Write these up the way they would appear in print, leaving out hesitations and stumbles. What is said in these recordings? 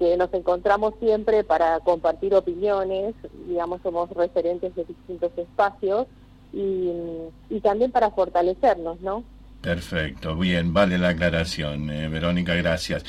que nos encontramos siempre para compartir opiniones, digamos, somos referentes de distintos espacios y también para fortalecernos, ¿no? Perfecto, bien, vale la aclaración, Verónica, gracias.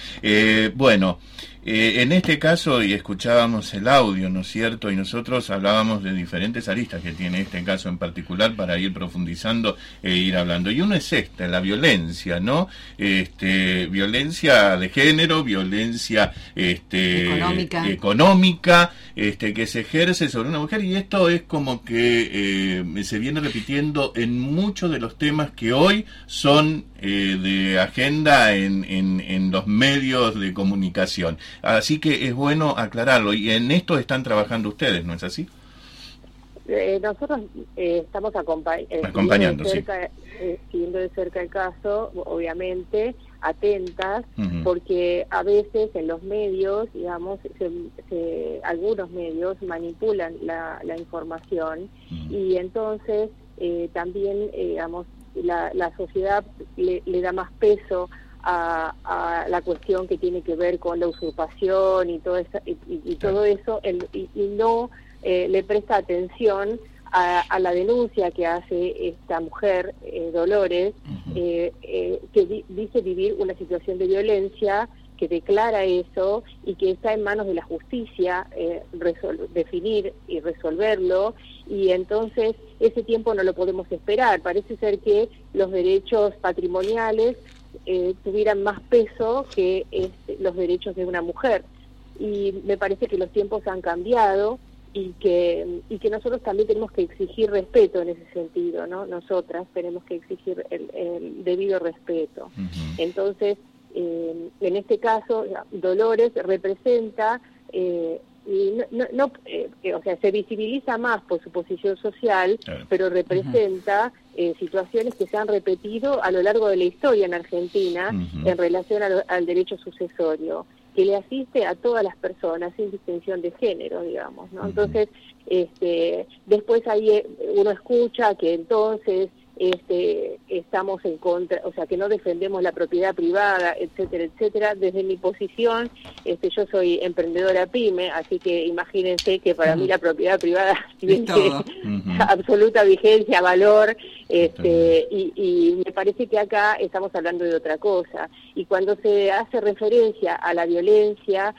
En este caso, y escuchábamos el audio, ¿no es cierto? Y nosotros hablábamos de diferentes aristas que tiene este caso en particular para ir profundizando e ir hablando. Y uno es la violencia, ¿no? Violencia de género, violencia económica, que se ejerce sobre una mujer, y esto es como que se viene repitiendo en muchos de los temas que hoy son de agenda en los medios de comunicación. Así que es bueno aclararlo, y en esto están trabajando ustedes, ¿no es así? Nosotros estamos acompañando, siguiendo de cerca el caso, obviamente, atentas, uh-huh. Porque a veces en los medios, digamos, algunos medios manipulan la información, uh-huh. Y entonces también, digamos, la sociedad le da más peso a la cuestión que tiene que ver con la usurpación y todo eso, y todo eso, y no le presta atención a la denuncia que hace esta mujer, Dolores, uh-huh. Que dice vivir una situación de violencia, que declara eso y que está en manos de la justicia definir y resolverlo, y entonces ese tiempo no lo podemos esperar. Parece ser que los derechos patrimoniales tuvieran más peso que los derechos de una mujer, y me parece que los tiempos han cambiado y que nosotros también tenemos que exigir respeto en ese sentido, ¿no? Nosotras tenemos que exigir el debido respeto. Uh-huh. Entonces, en este caso, Dolores representa, o sea, se visibiliza más por su posición social, claro. Pero representa situaciones que se han repetido a lo largo de la historia en Argentina, uh-huh. En relación al derecho sucesorio, que le asiste a todas las personas sin distinción de género, digamos, ¿no? Uh-huh. Entonces, después ahí uno escucha que entonces estamos en contra, o sea, que no defendemos la propiedad privada, etcétera, etcétera. Desde mi posición, yo soy emprendedora pyme, así que imagínense que para mí la propiedad privada tiene absoluta vigencia, valor, y me parece que acá estamos hablando de otra cosa. Y cuando se hace referencia a la violencia,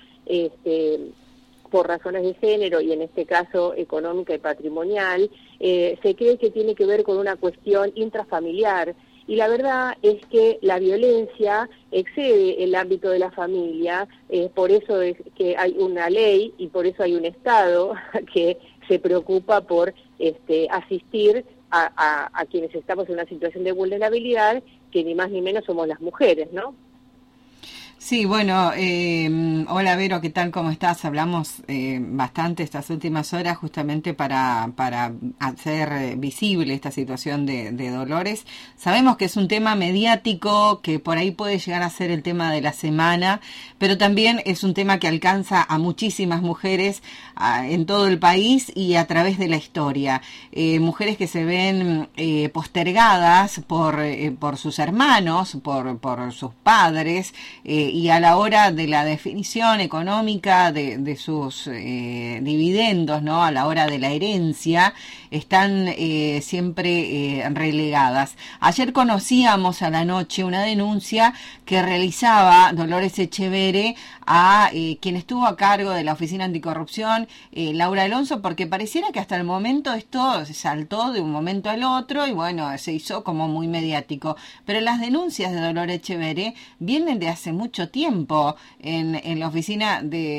por razones de género, y en este caso económica y patrimonial, se cree que tiene que ver con una cuestión intrafamiliar, y la verdad es que la violencia excede el ámbito de la familia, por eso es que hay una ley y por eso hay un Estado que se preocupa por asistir a quienes estamos en una situación de vulnerabilidad, que ni más ni menos somos las mujeres, ¿no? Sí, bueno, hola Vero, ¿qué tal? ¿Cómo estás? Hablamos bastante estas últimas horas justamente para hacer visible esta situación de Dolores. Sabemos que es un tema mediático, que por ahí puede llegar a ser el tema de la semana, pero también es un tema que alcanza a muchísimas mujeres en todo el país y a través de la historia. Mujeres que se ven postergadas por sus hermanos, por sus padres, y a la hora de la definición económica de sus dividendos, ¿no? A la hora de la herencia, están siempre relegadas. Ayer conocíamos a la noche una denuncia que realizaba Dolores Echeverre a quien estuvo a cargo de la Oficina Anticorrupción, Laura Alonso, porque pareciera que hasta el momento esto se saltó de un momento al otro y bueno, se hizo como muy mediático. Pero las denuncias de Dolores Echeverre vienen de hace mucho tiempo en la oficina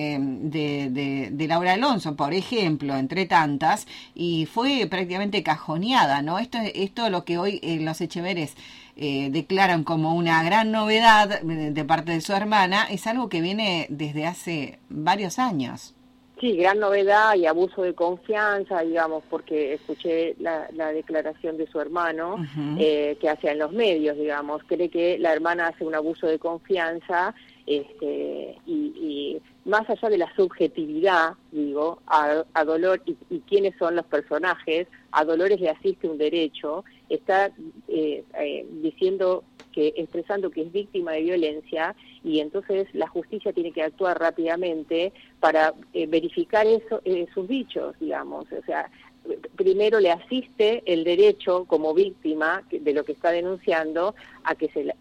de Laura Alonso, por ejemplo, entre tantas, y fue prácticamente cajoneada, ¿no? Esto es lo que hoy los Echeverres declaran como una gran novedad de parte de su hermana, es algo que viene desde hace varios años. Sí, gran novedad y abuso de confianza, digamos, porque escuché la declaración de su hermano, uh-huh. Que hace en los medios, digamos, cree que la hermana hace un abuso de confianza, y más allá de la subjetividad, digo, a Dolores y quiénes son los personajes, a Dolores le asiste un derecho, está expresando que es víctima de violencia, y entonces la justicia tiene que actuar rápidamente para verificar sus dichos, digamos. O sea, primero le asiste el derecho como víctima de lo que está denunciando a que se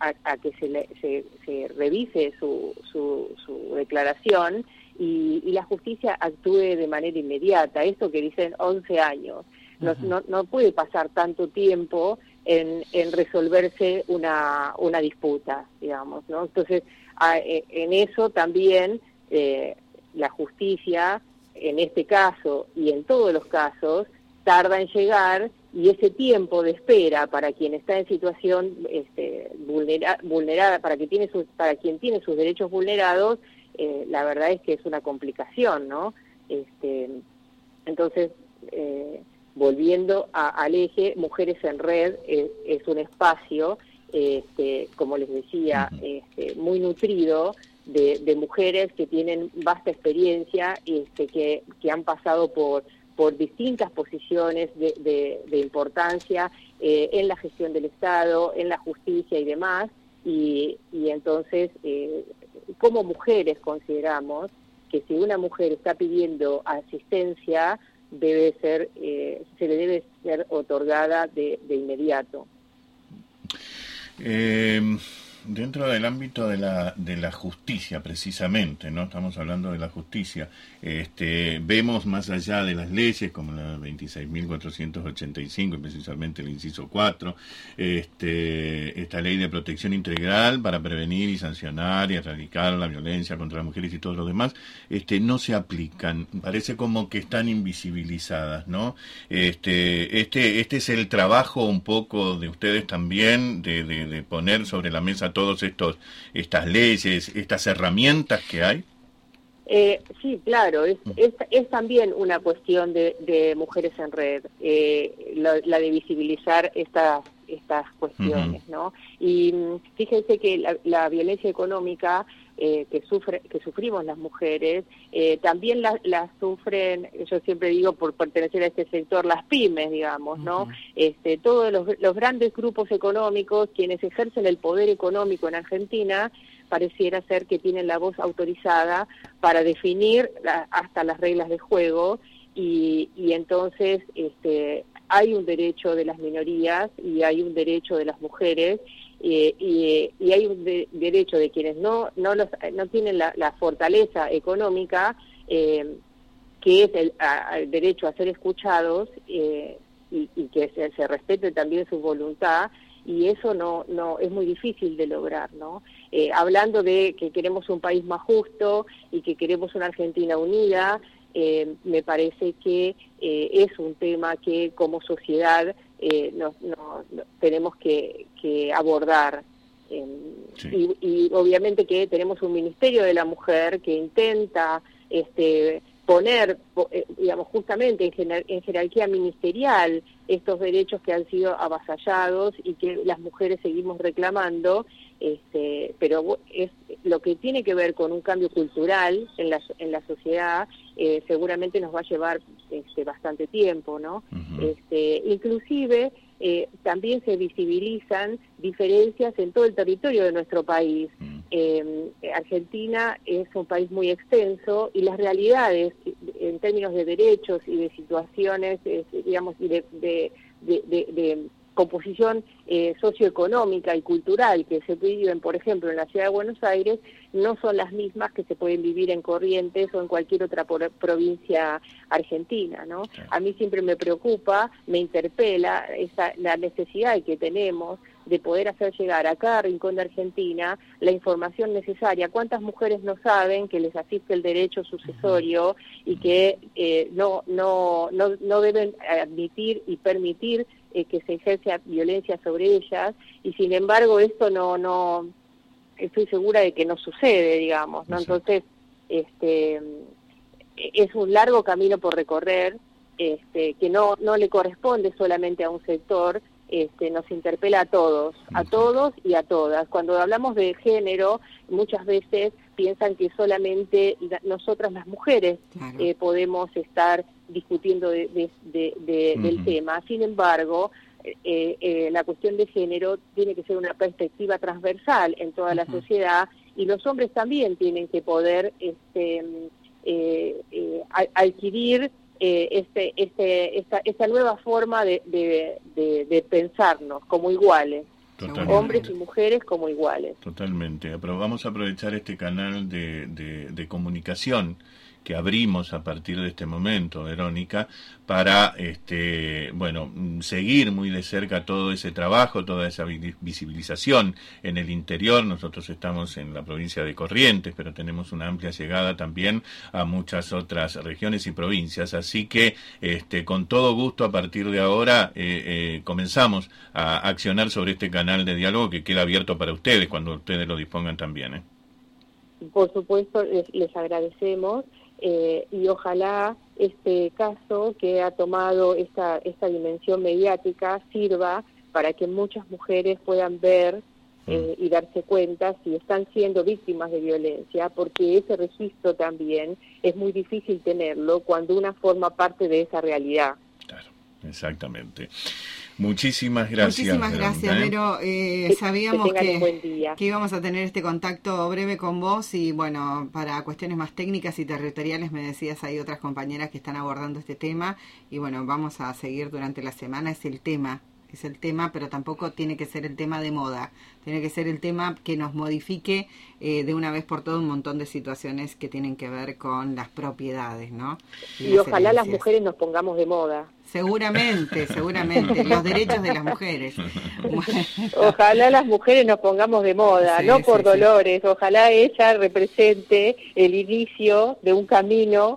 revise su declaración y la justicia actúe de manera inmediata. Esto que dicen 11 años. No puede pasar tanto tiempo en resolverse una disputa, digamos, ¿no? Entonces, en eso también la justicia, en este caso y en todos los casos, tarda en llegar, y ese tiempo de espera para quien está en situación vulnerada, para quien tiene sus derechos vulnerados, la verdad es que es una complicación, ¿no? Entonces, volviendo al eje, Mujeres en Red es un espacio, como les decía, muy nutrido de mujeres que tienen vasta experiencia, que han pasado por distintas posiciones de importancia en la gestión del Estado, en la justicia y demás, y entonces, como mujeres consideramos que si una mujer está pidiendo asistencia, se le debe ser otorgada de inmediato. Dentro del ámbito de la justicia, precisamente, ¿no? Estamos hablando de la justicia. Vemos más allá de las leyes, como la 26.485, precisamente el inciso 4, esta ley de protección integral para prevenir y sancionar y erradicar la violencia contra las mujeres y todo lo demás, no se aplican. Parece como que están invisibilizadas, ¿no? Este es el trabajo un poco de ustedes también, de poner sobre la mesa todos estas leyes, estas herramientas que hay. Sí, claro, es también una cuestión de Mujeres en Red, la de visibilizar estas cuestiones, ¿no? Y fíjense que la violencia económica que sufrimos las mujeres, también la sufren, yo siempre digo, por pertenecer a este sector, las pymes, digamos, ¿no? Todos los grandes grupos económicos, quienes ejercen el poder económico en Argentina, pareciera ser que tienen la voz autorizada para definir hasta las reglas de juego, y entonces hay un derecho de las minorías y hay un derecho de las mujeres, y hay un derecho de quienes no tienen la fortaleza económica, que es el derecho a ser escuchados, y que se respete también su voluntad, y eso no es muy difícil de lograr, ¿no? Hablando de que queremos un país más justo y que queremos una Argentina unida, me parece que es un tema que como sociedad tenemos que abordar. Sí. Y obviamente que tenemos un Ministerio de la Mujer que intenta poner, digamos, justamente en jerarquía ministerial estos derechos que han sido avasallados y que las mujeres seguimos reclamando, pero es lo que tiene que ver con un cambio cultural en la sociedad. Seguramente nos va a llevar bastante tiempo, ¿no? Inclusive también se visibilizan diferencias en todo el territorio de nuestro país. Argentina es un país muy extenso, y las realidades en términos de derechos y de situaciones, digamos, y de composición socioeconómica y cultural que se viven, por ejemplo, en la ciudad de Buenos Aires, no son las mismas que se pueden vivir en Corrientes o en cualquier otra provincia argentina, ¿no? A mí siempre me preocupa, me interpela la necesidad que tenemos de poder hacer llegar a cada rincón de Argentina la información necesaria. ¿Cuántas mujeres no saben que les asiste el derecho sucesorio y que no deben admitir y permitir que se ejerza violencia sobre ellas? Y sin embargo esto no estoy segura de que no sucede, digamos, ¿no? Entonces es un largo camino por recorrer, que no le corresponde solamente a un sector. Nos interpela a todos y a todas. Cuando hablamos de género, muchas veces piensan que solamente nosotras las mujeres podemos estar discutiendo del tema. Sin embargo, la cuestión de género tiene que ser una perspectiva transversal en toda la sociedad, y los hombres también tienen que poder adquirir esta nueva forma de pensarnos como iguales. Totalmente. Hombres y mujeres como iguales. Totalmente. Vamos a aprovechar este canal de comunicación que abrimos a partir de este momento, Verónica, para seguir muy de cerca todo ese trabajo, toda esa visibilización en el interior. Nosotros estamos en la provincia de Corrientes, pero tenemos una amplia llegada también a muchas otras regiones y provincias, así que con todo gusto a partir de ahora comenzamos a accionar sobre este canal de diálogo que queda abierto para ustedes cuando ustedes lo dispongan también. Por supuesto, les agradecemos. Y ojalá este caso que ha tomado esta dimensión mediática sirva para que muchas mujeres puedan ver y darse cuenta si están siendo víctimas de violencia, porque ese registro también es muy difícil tenerlo cuando una forma parte de esa realidad. Claro, exactamente. Muchísimas gracias. Muchísimas gracias, Vero. Sabíamos que íbamos a tener este contacto breve con vos y bueno, para cuestiones más técnicas y territoriales me decías, hay otras compañeras que están abordando este tema y bueno, vamos a seguir durante la semana. Es el tema, pero tampoco tiene que ser el tema de moda, tiene que ser el tema que nos modifique de una vez por todas un montón de situaciones que tienen que ver con las propiedades, ¿no? Y ojalá las mujeres nos pongamos de moda. Seguramente, los derechos de las mujeres. Ojalá las mujeres nos pongamos de moda, no por Dolores, ojalá ella represente el inicio de un camino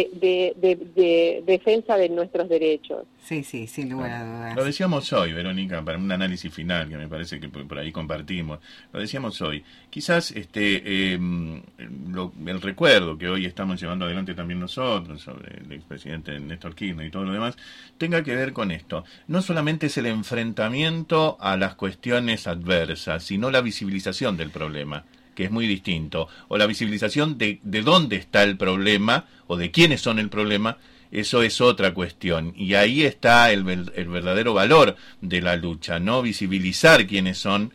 de defensa de nuestros derechos. Sí, sin lugar a dudas. Lo decíamos hoy, Verónica, para un análisis final que me parece que por ahí compartimos. Lo decíamos hoy. Quizás el recuerdo que hoy estamos llevando adelante también nosotros sobre el expresidente Néstor Kirchner y todo lo demás tenga que ver con esto. No solamente es el enfrentamiento a las cuestiones adversas, sino la visibilización del problema, que es muy distinto, o la visibilización de dónde está el problema o de quiénes son el problema. Eso es otra cuestión, y ahí está el verdadero valor de la lucha, no visibilizar quiénes son,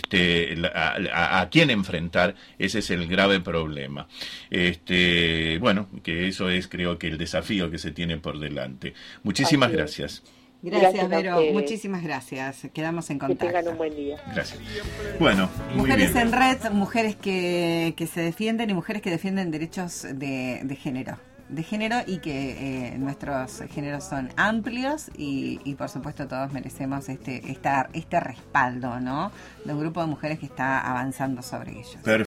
a quién enfrentar. Ese es el grave problema. Bueno, que eso es, creo que el desafío que se tiene por delante. Muchísimas gracias. Gracias, Vero. Muchísimas gracias. Quedamos en contacto. Que tengan un buen día. Gracias. Bueno, Mujeres en Red, mujeres que se defienden y mujeres que defienden derechos de género. Y que nuestros géneros son amplios y por supuesto todos merecemos este respaldo, ¿no? De un grupo de mujeres que está avanzando sobre ellos.